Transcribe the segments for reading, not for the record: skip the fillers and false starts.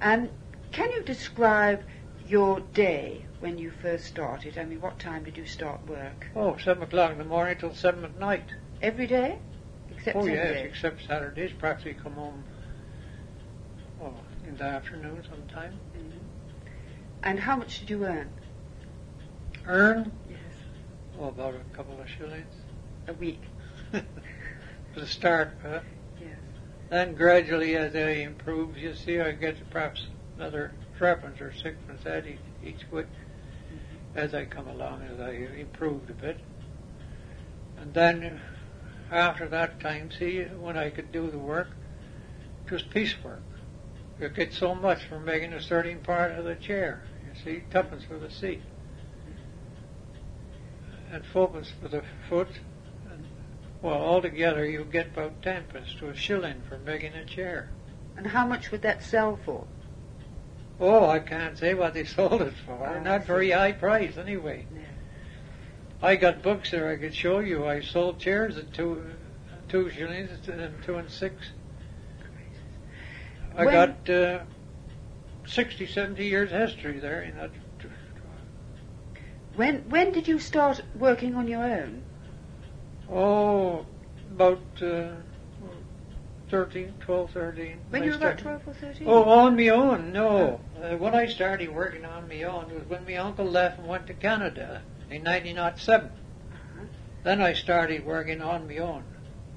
Can you describe your day when you first started? I mean, what time did you start work? 7 o'clock in the morning till 7 at night. Every day? Except Saturday? Yes, except Saturdays. Perhaps we come home in the afternoon sometime. Mm-hmm. And how much did you earn? Earn? Yes. About a couple of shillings. A week? For the start, Yes. Then gradually, as I improve, you see, I get perhaps another threepence or sixpence at each week as I come along, as I improved a bit. And then, after that time, see, when I could do the work, it was piecework. You get so much for making a certain part of the chair. You see, twopence for the seat, and fourpence for the foot. Altogether you get about 10pence to a shilling for making a chair. And how much would that sell for? I can't say what they sold it for. Not very high price, anyway. No. I got books there I could show you. I sold chairs at 2 shillings and 2 and 6. I got 60, 70 years history there. You know. When did you start working on your own? About 12, 13. When you were about 12 or 13? On my own, no. When I started working on my own was when my uncle left and went to Canada in 1907. Then I started working on my own.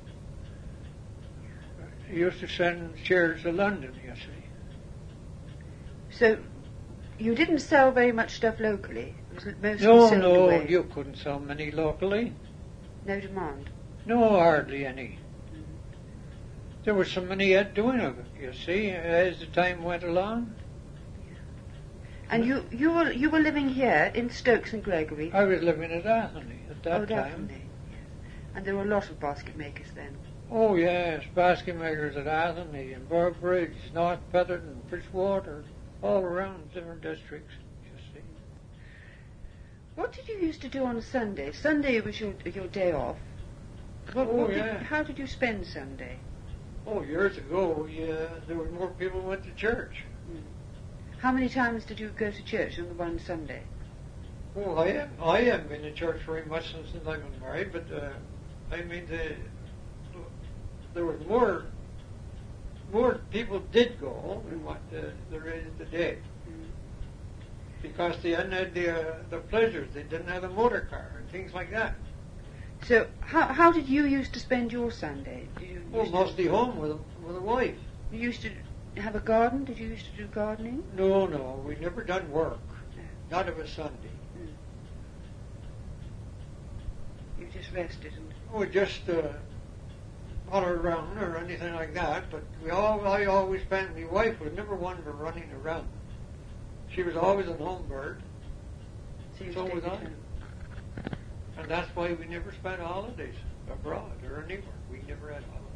I used to send chairs to London, you see. So, you didn't sell very much stuff locally? It was mostly sold away. You couldn't sell many locally. No demand? No, hardly any. There was so many yet doing of it, you see, as the time went along. And you were living here in Stokes and Gregory? I was living at Athenry at that time. Athenry, yes. And there were a lot of basket makers then? Oh, yes, basket makers at Athenry and Burbridge, North Petherton, Bridgewater, all around different districts, you see. What did you used to do on Sunday? Sunday was your day off. How did you spend Sunday? Years ago, there were more people who went to church. How many times did you go to church on the one Sunday? I haven't been to church very much since I've been married, but there was more people did go than what there is today. Because they hadn't had the pleasures. They didn't have a motor car and things like that. So how did you used to spend your Sunday? Mostly home with a wife. You used to have a garden? Did you used to do gardening? No, we never done work. No. Not of a Sunday. You just rested and... We just holler around or anything like that, but I always spent, my wife was never one for running around. She was always a home bird. So was I. And that's why we never spent holidays abroad or anywhere. We never had holidays.